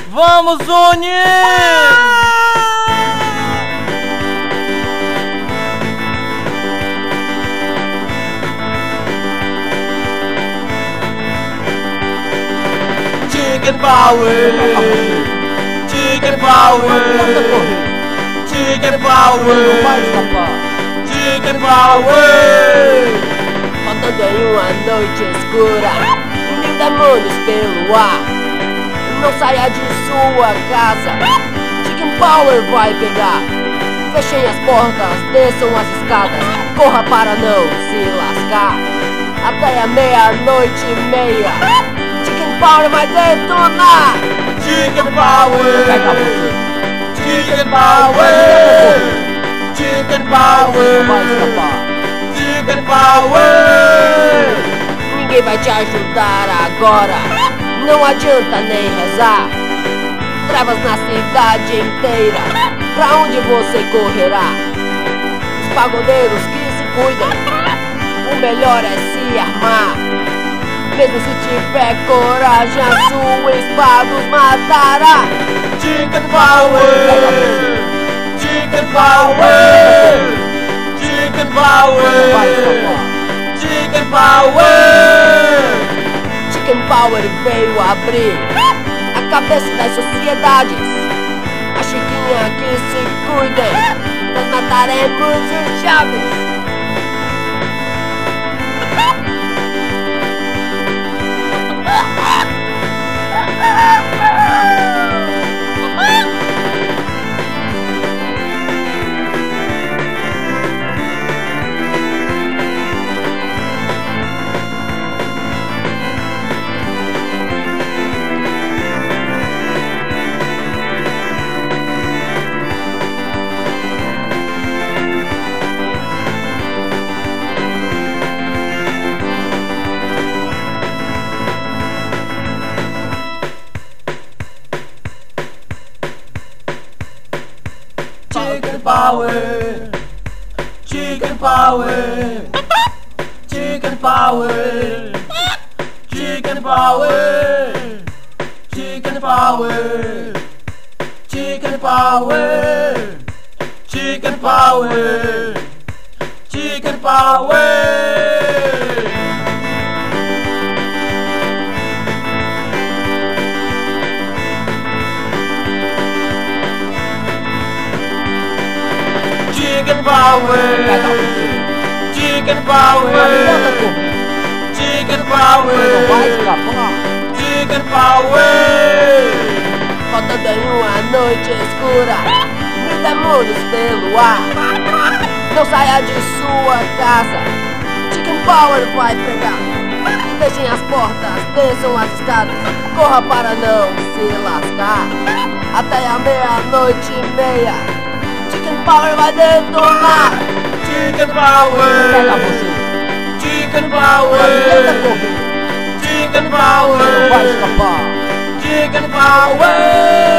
Vamos unir! Chicken Power! Chicken Power! Chicken Power! Chicken Power! Rodando em uma noite escura, mil demônios pelo ar. Não saia de sua casa, Chicken Power vai pegar. Fechem as portas, desçam as escadas, corra para não se lascar. Até a meia-noite e meia, Chicken Power vai detonar. Chicken Power! Chicken Power! Chicken Power! Chicken Power! Ninguém vai te ajudar agora, não adianta nem rezar. Trevas na cidade inteira, pra onde você correrá? Os pagodeiros que se cuidem, o melhor é se armar. Mesmo se tiver coragem, a sua espada os matará. Chicken Power! Chicken Power! Chicken Power! Chicken Power! Chicken Power veio abrir a cabeça das sociedades. A Chiquinha que se cuidem, nós mataremos os Chaves. Chicken Power! Chicken Power! Chicken Power! Chicken Power! Chicken Power! Chicken Power! Chicken Power! Chicken Power! Chicken Power! Chicken Power! Chicken Power! Chicken Power! Rodando em uma noite escura, mil demônios pelo ar. Não saia de sua casa, Chicken Power vai pegar. Fechem as portas, desçam as escadas, corra para não se lascar. Até a meia-noite e meia, Chicken Power vai detonar. Chicken Power! Chicken Power! Chicken Power! Chicken Power!